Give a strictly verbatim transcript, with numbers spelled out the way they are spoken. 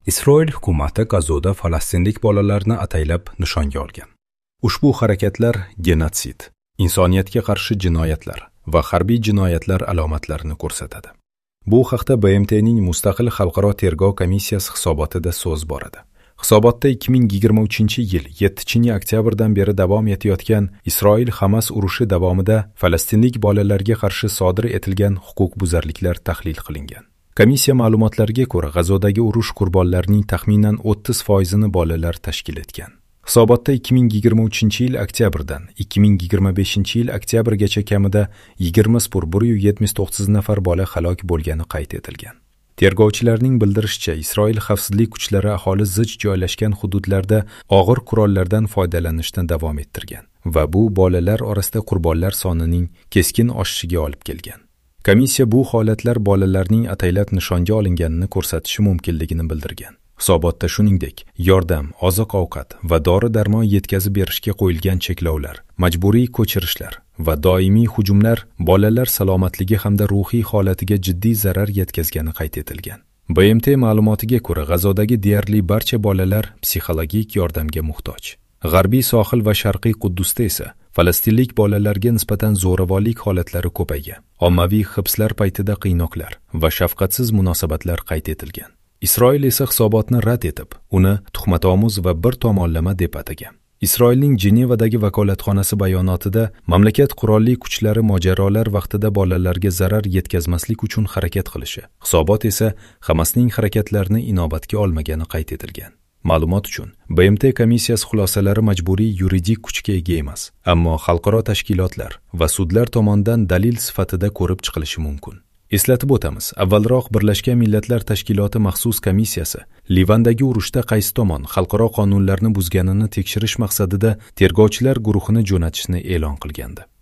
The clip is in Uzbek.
Isroil hukumati G'azoda falastinlik bolalarni ataylab nishonga olgan. Ushbu harakatlar genotsid, insoniyatga qarshi jinoyatlar va harbiy jinoyatlar alomatlarini ko'rsatadi. Bu haqda B M T'ning Mustaqil xalqaro tergov komissiyasi hisobotida so'z bor edi. Hisobotda ikki ming yigirma uchinchi yil yettinchi oktyabrdan beri davom etayotgan Isroil-Hamas urushi davomida falastinlik bolalarga qarshi sodir etilgan huquqbuzarliklar tahlil qilingan. Komissiya ma'lumotlariga ko'ra, G'azodagi urush qurbonlarining taxminan o'ttiz foizini bolalar tashkil etgan. Hisobotda ikki ming yigirma uchinchi yil oktyabrdan ikki ming yigirma beshinchi yil oktyabrgacha kamida yigirma bir yuz yetmish to'qqiz nafar bola halok bo'lgani qayd etilgan. Tergovchilarning bildirishicha, Isroil xavfsizlik kuchlari aholi zich joylashgan hududlarda og'ir qurollardan foydalanishni davom ettirgan va bu bolalar orasida qurbonlar sonining keskin oshishiga olib kelgan. Komissiya bu holatlar bolalarning ataylab nishonga olinganini ko'rsatishi mumkinligini bildirgan. Hisobotda shuningdek, yordam, oziq-ovqat va dori-darmon yetkazib berishga qo'yilgan cheklovlar, majburiy ko'chirishlar va doimiy hujumlar bolalar salomatligi hamda ruhiy holatiga jiddiy zarar yetkazgani qayd etilgan. B M T ma'lumotiga ko'ra, G'azodagi deyarli barcha bolalar psixologik yordamga muhtoj. G'arbiy sohil va sharqiy Quddusda esa falastinlik bolalarga nisbatan zo'ravonlik holatlari ko'paygan. Ommaviy hibslar paytida qiynoqlar va shafqatsiz munosabatlar qayd etilgan. Isroil esa hisobotni rad etib, uni tuhmatomuz va bir tomonlama deb atagan. Isroilning Jenevadagi vakolatxonasi bayonotida mamlakat qurolli kuchlari mojarolar vaqtida bolalarga zarar yetkazmaslik uchun harakat qilishi, hisobot esa Hamasning harakatlarini inobatga olmagani qayd etilgan. Ma'lumot uchun, B M T komissiyasi xulosalari majburiy yuridik kuchga ega emas, ammo xalqaro tashkilotlar va sudlar tomonidan dalil sifatida ko'rib chiqilishi mumkin. Eslatib o'tamiz, avvalroq Birlashgan Millatlar Tashkiloti maxsus komissiyasi Livandagi urushda qaysi tomon xalqaro qonunlarni buzganini tekshirish maqsadida tergovchilar guruhini jo'natishni e'lon qilgandi.